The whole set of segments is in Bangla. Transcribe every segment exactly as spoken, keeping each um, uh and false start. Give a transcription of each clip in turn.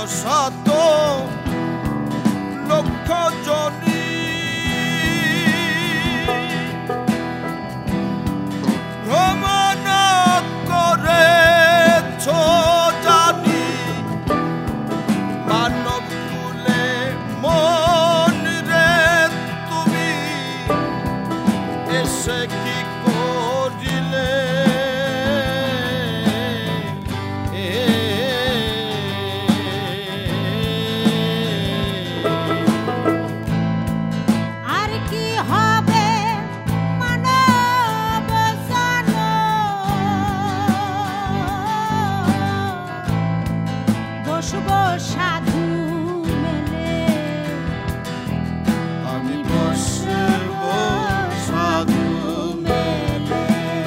শত লক্ষ জনী ভ্রমণ করেছ জানি মানব কুলে মন রে তুমি এসে কি করিলে সাধু মেলে আমি বসব সাধু মেলে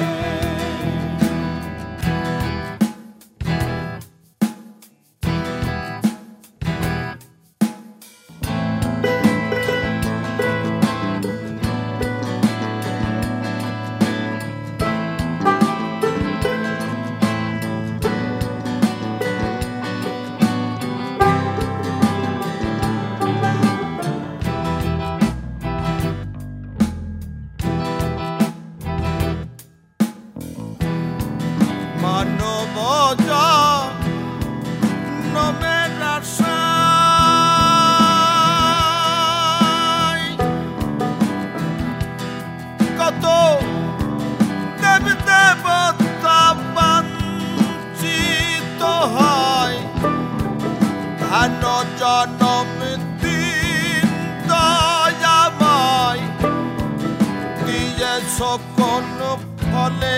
মানব জনমের আশায় কত দেব দেবতা বঞ্চিত হয় ধ্যান জনম দিন দয়াময় দিয়েছ কোন ফলে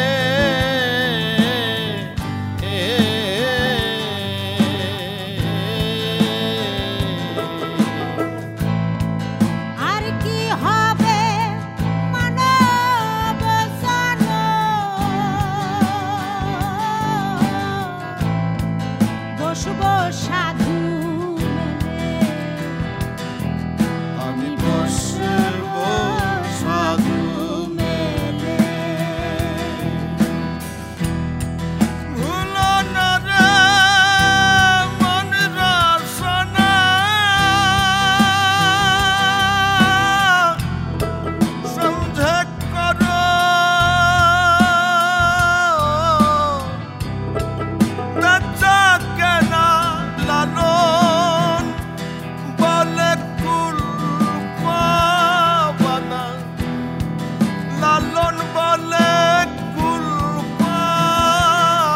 সাধু মেলে আমি বসব সাধু মেলে ভুলো না রে মন রসনা সমঝে করো বেচা কেনা লালন বলে কুল পাওয়ানা লালন বলে কুল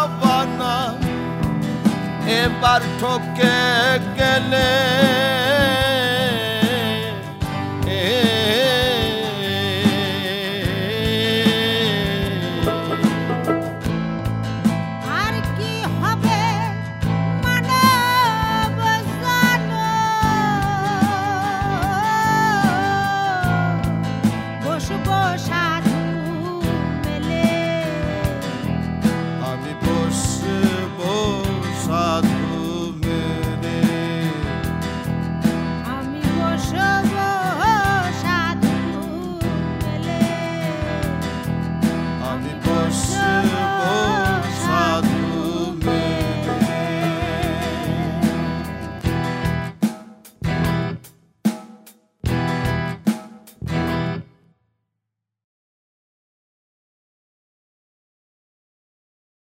পাওয়ানা এবার ঠকে গেলে